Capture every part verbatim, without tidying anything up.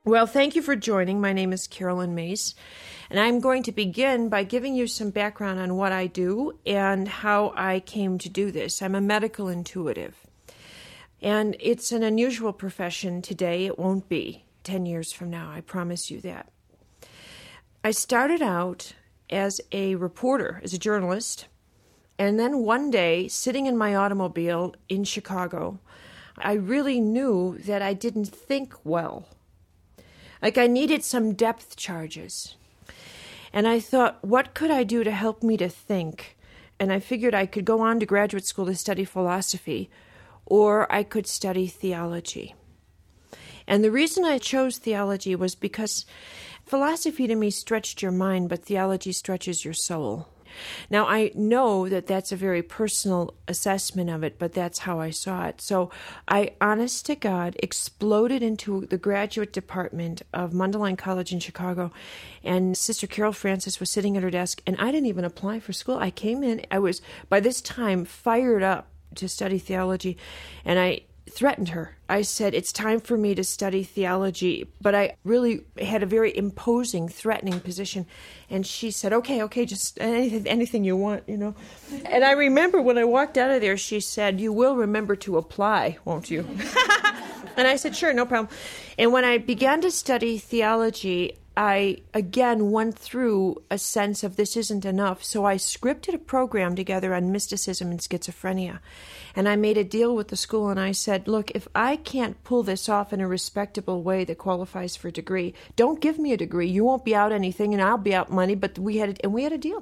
Well, thank you for joining. My name is Carolyn Mace, and I'm going to begin by giving you some background on what I do and how I came to do this. I'm a medical intuitive, and it's an unusual profession today. It won't be ten years from now, I promise you that. I started out as a reporter, as a journalist, and then one day, sitting in my automobile in Chicago, I really knew that I didn't think well. Like I needed some depth charges. And I thought, what could I do to help me to think? And I figured I could go on to graduate school to study philosophy, or I could study theology. And the reason I chose theology was because philosophy to me stretched your mind, but theology stretches your soul. Now, I know that that's a very personal assessment of it, but that's how I saw it. So I, honest to God, exploded into the graduate department of Mundelein College in Chicago, and Sister Carol Francis was sitting at her desk, and I didn't even apply for school. I came in, I was, by this time, fired up to study theology, and I threatened her. I said, it's time for me to study theology, but I really had a very imposing, threatening position. And she said, okay, okay, just anything, anything you want, you know. And I remember when I walked out of there, she said, you will remember to apply, won't you? And I said, sure, no problem. And when I began to study theology, I again went through a sense of this isn't enough. So I scripted a program together on mysticism and schizophrenia. And I made a deal with the school, and I said, look, if I can't pull this off in a respectable way that qualifies for a degree, don't give me a degree. You won't be out anything, and I'll be out money. But we had a, and we had a deal.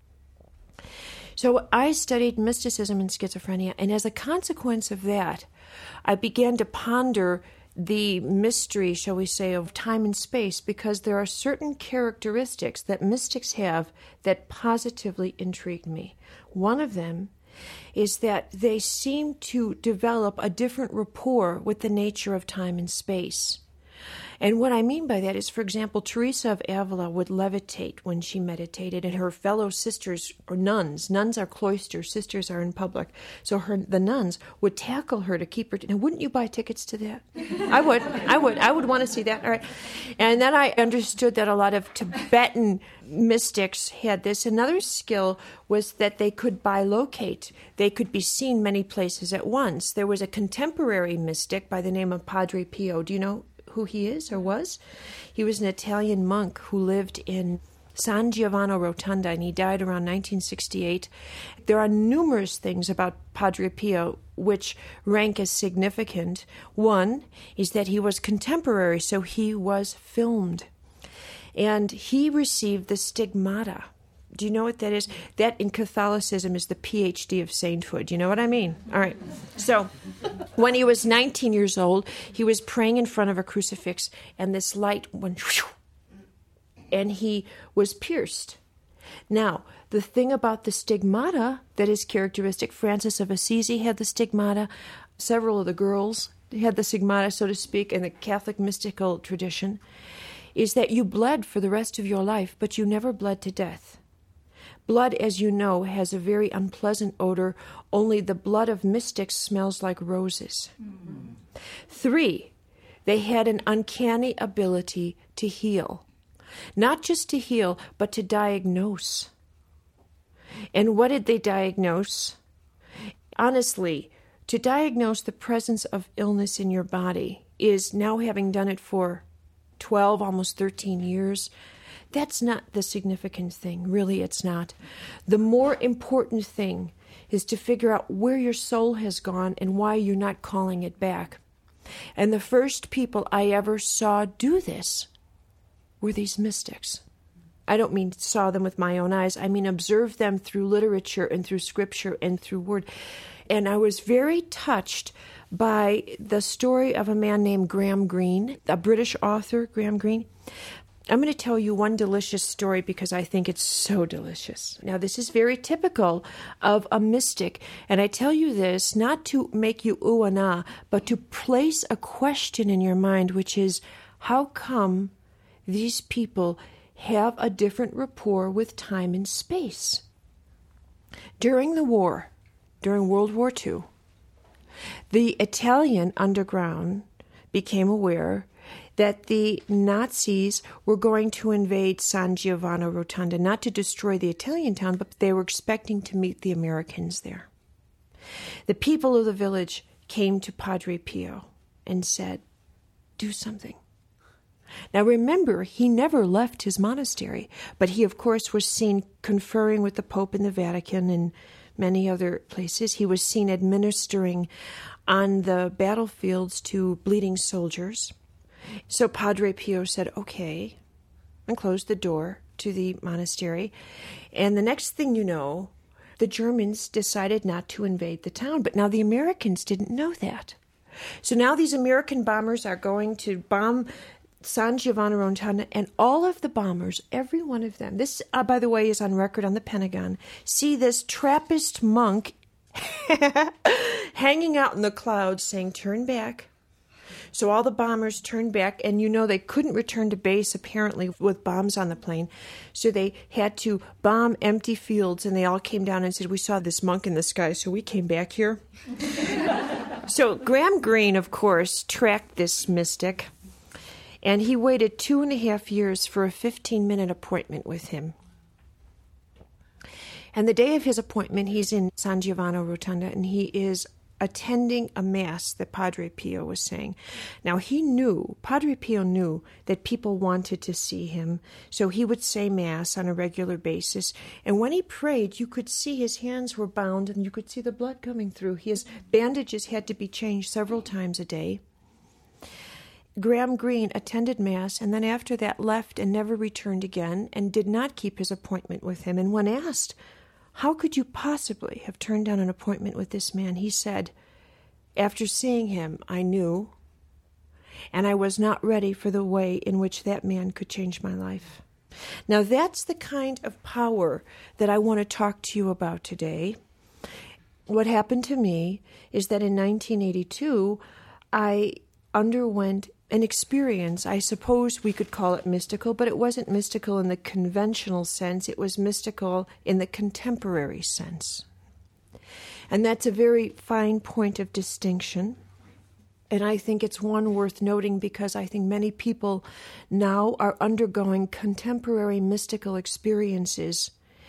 So I studied mysticism and schizophrenia, and as a consequence of that, I began to ponder the mystery, shall we say, of time and space, because there are certain characteristics that mystics have that positively intrigued me. One of them is that they seem to develop a different rapport with the nature of time and space. And what I mean by that is, for example, Teresa of Avila would levitate when she meditated, and her fellow sisters, or nuns, nuns are cloisters, sisters are in public, so her the nuns would tackle her to keep her. T- now, wouldn't you buy tickets to that? I would, I would, I would want to see that. All right, and then I understood that a lot of Tibetan mystics had this. Another skill was that they could bilocate. They could be seen many places at once. There was a contemporary mystic by the name of Padre Pio. Do you know who he is or was? He was an Italian monk who lived in San Giovanni Rotonda, and he died around nineteen sixty-eight. There are numerous things about Padre Pio which rank as significant. One is that he was contemporary, so he was filmed. And he received the stigmata. Do you know what that is? That in Catholicism is the P H D of sainthood. You know what I mean? All right. So when he was nineteen years old, he was praying in front of a crucifix, and this light went, whew, and he was pierced. Now, the thing about the stigmata that is characteristic, Francis of Assisi had the stigmata, several of the girls had the stigmata, so to speak, in the Catholic mystical tradition, is that you bled for the rest of your life, but you never bled to death. Blood, as you know, has a very unpleasant odor. Only the blood of mystics smells like roses. Mm-hmm. Three, they had an uncanny ability to heal. Not just to heal, but to diagnose. And what did they diagnose? Honestly, to diagnose the presence of illness in your body is, now having done it for twelve, almost thirteen years, that's not the significant thing. Really, it's not. The more important thing is to figure out where your soul has gone and why you're not calling it back. And the first people I ever saw do this were these mystics. I don't mean saw them with my own eyes. I mean observed them through literature and through scripture and through word. And I was very touched by the story of a man named Graham Greene, a British author, Graham Greene. I'm going to tell you one delicious story because I think it's so delicious. Now, this is very typical of a mystic, and I tell you this not to make you ooh and ah, but to place a question in your mind, which is, how come these people have a different rapport with time and space? During the war, during World War Two, the Italian underground became aware that the Nazis were going to invade San Giovanni Rotonda, not to destroy the Italian town, but they were expecting to meet the Americans there. The people of the village came to Padre Pio and said, do something. Now remember, he never left his monastery, but he, of course, was seen conferring with the Pope in the Vatican and many other places. He was seen administering on the battlefields to bleeding soldiers. So Padre Pio said, okay, and closed the door to the monastery. And the next thing you know, the Germans decided not to invade the town. But now the Americans didn't know that. So now these American bombers are going to bomb San Giovanni Rotonda, and all of the bombers, every one of them, this, uh, by the way, is on record on the Pentagon, see this Trappist monk hanging out in the clouds saying, turn back. So all the bombers turned back, and you know they couldn't return to base, apparently, with bombs on the plane. So they had to bomb empty fields, and they all came down and said, we saw this monk in the sky, so we came back here. So Graham Greene, of course, tracked this mystic, and he waited two and a half years for a fifteen-minute appointment with him. And the day of his appointment, he's in San Giovanni Rotonda, and he is attending a mass that Padre Pio was saying. Now, he knew, Padre Pio knew that people wanted to see him, so he would say mass on a regular basis. And when he prayed, you could see his hands were bound, and you could see the blood coming through. His bandages had to be changed several times a day. Graham Greene attended Mass, and then after that left and never returned again, and did not keep his appointment with him. And when asked, how could you possibly have turned down an appointment with this man, he said, after seeing him, I knew, and I was not ready for the way in which that man could change my life. Now that's the kind of power that I want to talk to you about today. What happened to me is that in nineteen eighty-two, I underwent an experience. I suppose we could call it mystical, but it wasn't mystical in the conventional sense. It was mystical in the contemporary sense. And that's a very fine point of distinction. And I think it's one worth noting because I think many people now are undergoing contemporary mystical experiences.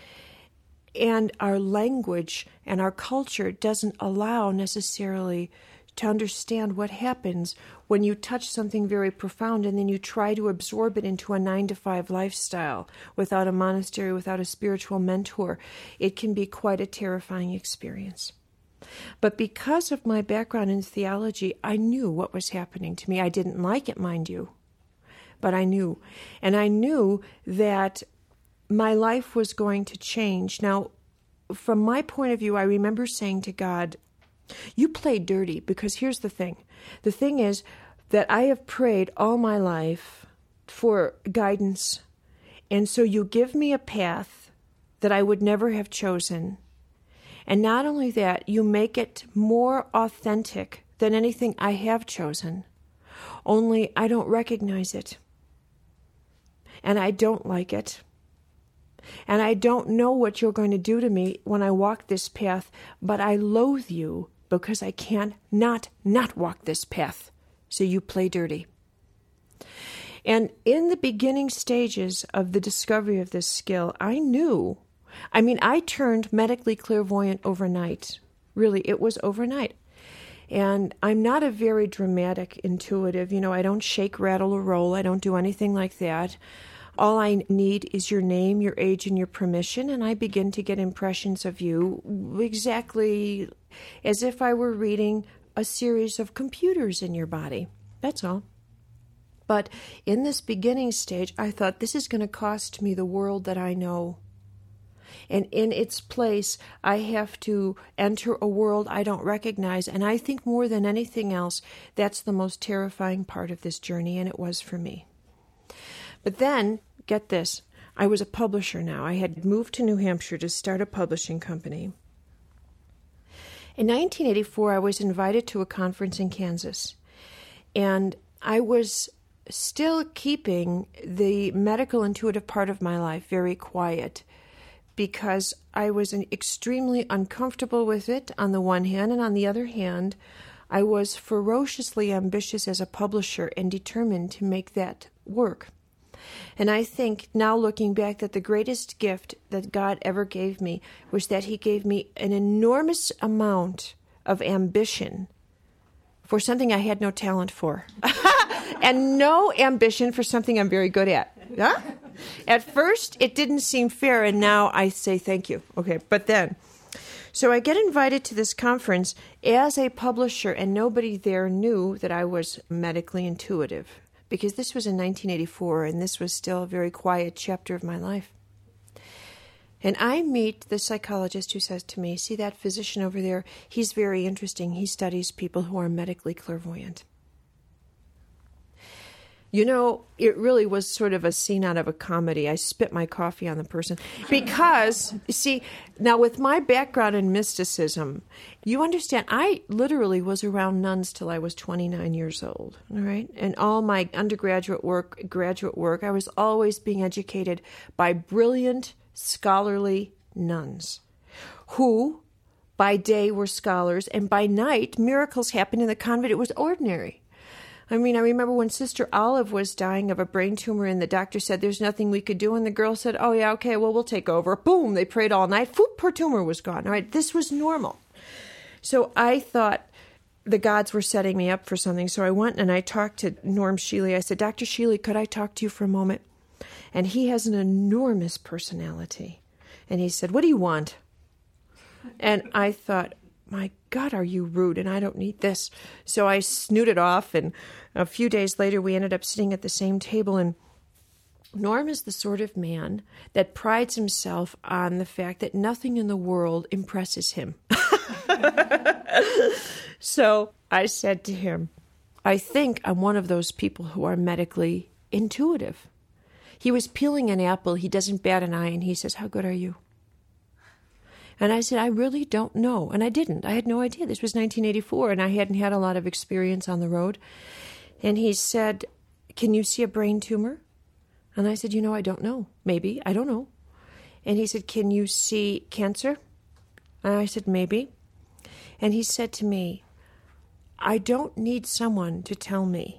And our language and our culture doesn't allow necessarily to understand what happens when you touch something very profound and then you try to absorb it into a nine to five lifestyle without a monastery, without a spiritual mentor. It can be quite a terrifying experience. But because of my background in theology, I knew what was happening to me. I didn't like it, mind you, but I knew. And I knew that my life was going to change. Now, from my point of view, I remember saying to God, you played dirty, because here's the thing. The thing is that I have prayed all my life for guidance, and so you give me a path that I would never have chosen. And not only that, you make it more authentic than anything I have chosen, only I don't recognize it, and I don't like it. And I don't know what you're going to do to me when I walk this path, but I loathe you because I can't not not walk this path. So you play dirty. And in the beginning stages of the discovery of this skill, I knew, I mean, I turned medically clairvoyant overnight. Really, it was overnight. And I'm not a very dramatic intuitive. You know, I don't shake, rattle, or roll. I don't do anything like that. All I need is your name, your age, and your permission, and I begin to get impressions of you exactly as if I were reading a series of computers in your body. That's all. But in this beginning stage, I thought, this is going to cost me the world that I know. And in its place, I have to enter a world I don't recognize. And I think more than anything else, that's the most terrifying part of this journey, and it was for me. But then, get this, I was a publisher now. I had moved to New Hampshire to start a publishing company. In nineteen eighty-four, I was invited to a conference in Kansas, and I was still keeping the medical intuitive part of my life very quiet because I was extremely uncomfortable with it on the one hand, and on the other hand, I was ferociously ambitious as a publisher and determined to make that work. And I think now looking back that the greatest gift that God ever gave me was that he gave me an enormous amount of ambition for something I had no talent for. And no ambition for something I'm very good at. Huh? At first, it didn't seem fair, and now I say thank you. Okay, but then, so I get invited to this conference as a publisher, and nobody there knew that I was medically intuitive, because this was in nineteen eighty-four, and this was still a very quiet chapter of my life. And I meet the psychologist who says to me, see that physician over there? He's very interesting. He studies people who are medically clairvoyant. You know, it really was sort of a scene out of a comedy. I spit my coffee on the person because, see, now with my background in mysticism, you understand, I literally was around nuns till I was twenty-nine years old, all right? And all my undergraduate work, graduate work, I was always being educated by brilliant, scholarly nuns who, by day, were scholars, and by night, miracles happened in the convent. It was ordinary. I mean, I remember when Sister Olive was dying of a brain tumor and the doctor said there's nothing we could do, and the girl said, oh, yeah, okay, well, we'll take over. Boom, they prayed all night. Foop, her tumor was gone. All right, this was normal. So I thought the gods were setting me up for something. So I went and I talked to Norm Shealy. I said, Doctor Shealy, could I talk to you for a moment? And he has an enormous personality. And he said, what do you want? And I thought, my God, are you rude, and I don't need this. So I snooted off, and a few days later we ended up sitting at the same table, and Norm is the sort of man that prides himself on the fact that nothing in the world impresses him. So I said to him, I think I'm one of those people who are medically intuitive. He was peeling an apple. He doesn't bat an eye, and he says, how good are you? And I said, I really don't know. And I didn't. I had no idea. This was nineteen eighty-four, and I hadn't had a lot of experience on the road. And he said, can you see a brain tumor? And I said, you know, I don't know. Maybe. I don't know. And he said, can you see cancer? And I said, maybe. And he said to me, I don't need someone to tell me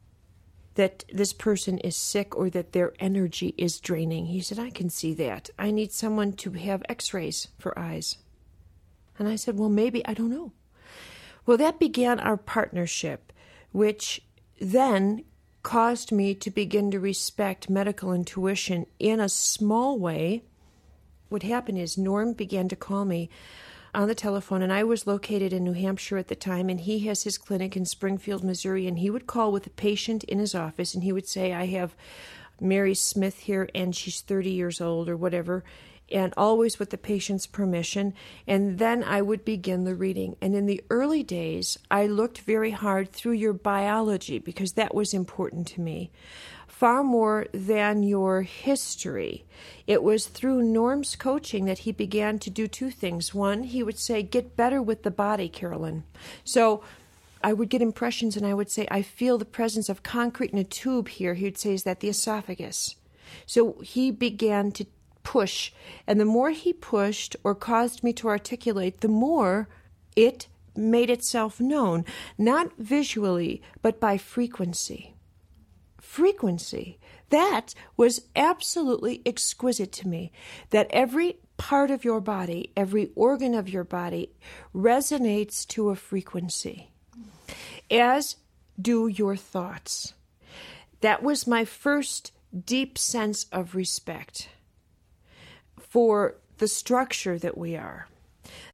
that this person is sick or that their energy is draining. He said, I can see that. I need someone to have x-rays for eyes. And I said, well, maybe, I don't know. Well, that began our partnership, which then caused me to begin to respect medical intuition in a small way. What happened is Norm began to call me on the telephone, and I was located in New Hampshire at the time, and he has his clinic in Springfield, Missouri, and he would call with a patient in his office, and he would say, I have Mary Smith here, and she's thirty years old or whatever, and always with the patient's permission, and then I would begin the reading. And in the early days, I looked very hard through your biology because that was important to me, far more than your history. It was through Norm's coaching that he began to do two things. One, he would say, get better with the body, Carolyn. So I would get impressions and I would say, I feel the presence of concrete in a tube here. He would say, is that the esophagus? So he began to push, and the more he pushed or caused me to articulate, the more it made itself known, not visually, but by frequency. Frequency. That was absolutely exquisite to me, that every part of your body, every organ of your body resonates to a frequency, as do your thoughts. That was my first deep sense of respect for the structure that we are.